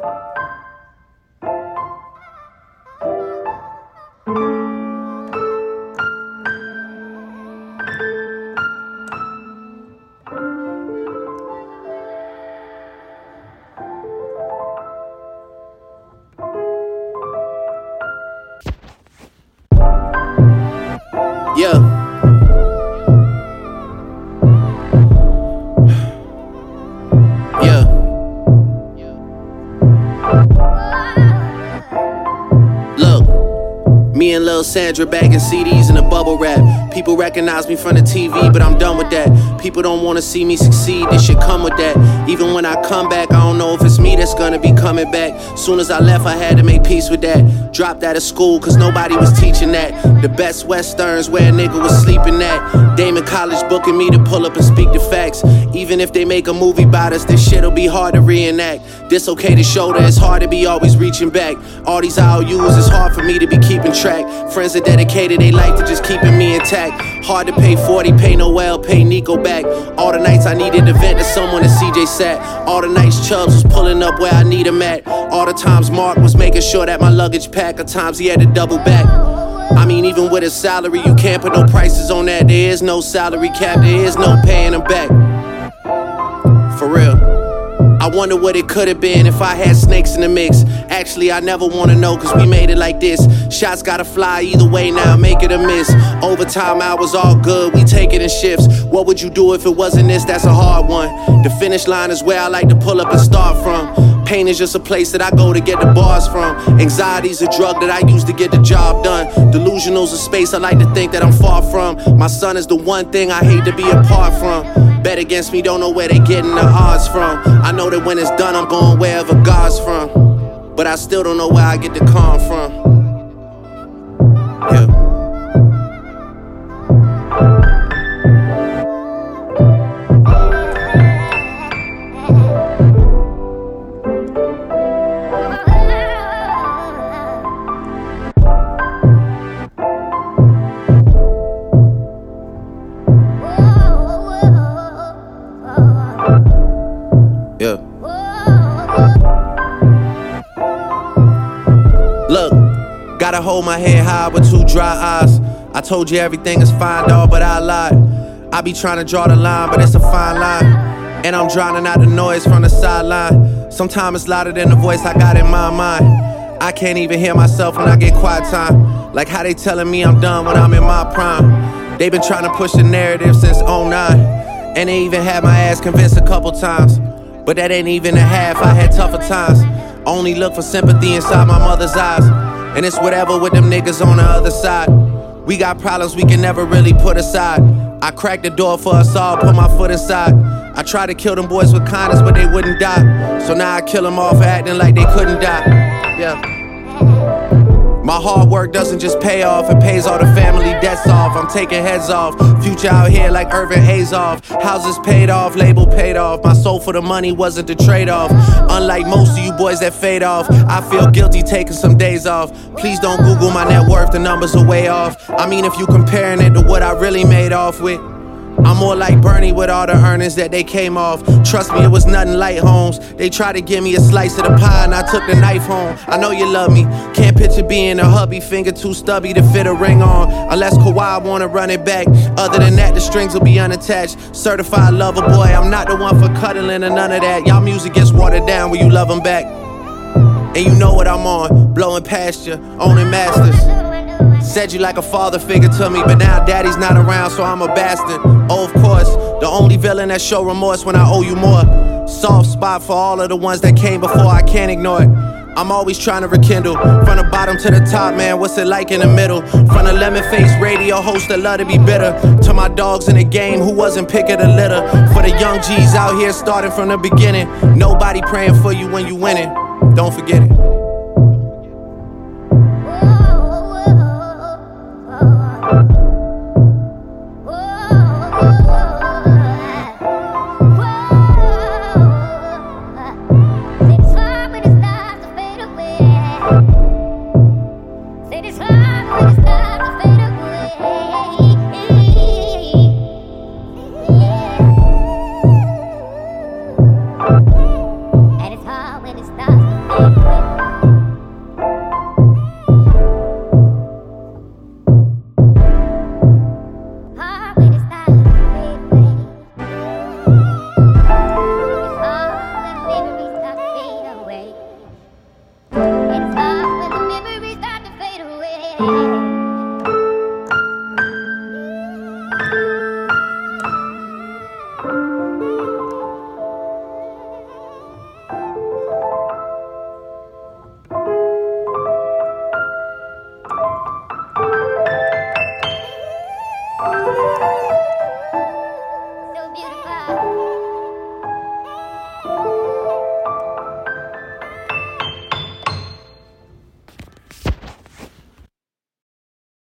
Yeah. Yeah. Look, me and Lil Sandra bagging CDs in a bubble wrap. People recognize me from the TV, but I'm done with that. People don't wanna see me succeed, this shit come with that. Even when I come back, I don't know if it's me that's gonna be coming back. Soon as I left, I had to make peace with that. Dropped out of school, cause nobody was teaching that. The best westerns where a nigga was sleeping at. Damon College booking me to pull up and speak the facts. Even if they make a movie about us, this shit'll be hard to reenact. Dislocated shoulder, it's hard to be always reaching back. All these IOUs, it's hard for me to be keeping track. Friends are dedicated they life to just keeping me intact. Hard to pay 40, pay Noel, pay Nico back. All the nights I needed to vent to someone, and CJ sat. All the nights Chubbs was pulling up where I need him at. All the times Mark was making sure that my luggage packed. At times he had to double back. I mean, even with his salary, you can't put no prices on that. There is no salary cap, there is no paying him back. For real. I wonder what it could've been if I had snakes in the mix. Actually, I never wanna know, cause we made it like this. Shots gotta fly either way now, make it a miss. Overtime hours all good, we take it in shifts. What would you do if it wasn't this? That's a hard one. The finish line is where I like to pull up and start from. Pain is just a place that I go to get the bars from. Anxiety's a drug that I use to get the job done. Delusional's a space I like to think that I'm far from. My son is the one thing I hate to be apart from. Bet against me, don't know where they getting the odds from. I know that when it's done, I'm going wherever God's from. But I still don't know where I get the calm from. Yeah. Yeah. Look, gotta hold my head high with two dry eyes. I told you everything is fine, dawg, but I lied. I be trying to draw the line, but it's a fine line. And I'm drowning out the noise from the sideline. Sometimes it's louder than the voice I got in my mind. I can't even hear myself when I get quiet time. Like how they telling me I'm done when I'm in my prime. They been trying to push the narrative since '09. And they even had my ass convinced a couple times. But that ain't even a half, I had tougher times. Only look for sympathy inside my mother's eyes. And it's whatever with them niggas on the other side. We got problems we can never really put aside. I cracked the door for us all, put my foot inside. I tried to kill them boys with kindness, but they wouldn't die. So now I kill them all for acting like they couldn't die. Yeah. My hard work doesn't just pay off, it pays all the family debts off. I'm taking heads off, future out here like Irvin Azoff. Houses paid off, label paid off. My soul for the money wasn't the trade-off. Unlike most of you boys that fade off, I feel guilty taking some days off. Please don't Google my net worth, the numbers are way off. I mean, if you comparing it to what I really made off with, I'm more like Bernie with all the earnings that they came off. Trust me, it was nothing light, Holmes. They tried to give me a slice of the pie and I took the knife home. I know you love me. Can't picture being a hubby, finger too stubby to fit a ring on. Unless Kawhi wanna run it back. Other than that, the strings will be unattached. Certified lover boy, I'm not the one for cuddling or none of that. Y'all music gets watered down when you love them back. And you know what I'm on, blowing past you, owning masters. Said you like a father figure to me, but now daddy's not around, so I'm a bastard. Oh, of course, the only villain that show remorse when I owe you more. Soft spot for all of the ones that came before, I can't ignore it. I'm always trying to rekindle, from the bottom to the top, man, what's it like in the middle? From the lemon-faced radio host that love to be bitter, to my dogs in the game who wasn't picking the litter. For the young G's out here starting from the beginning, nobody praying for you when you winning, don't forget it.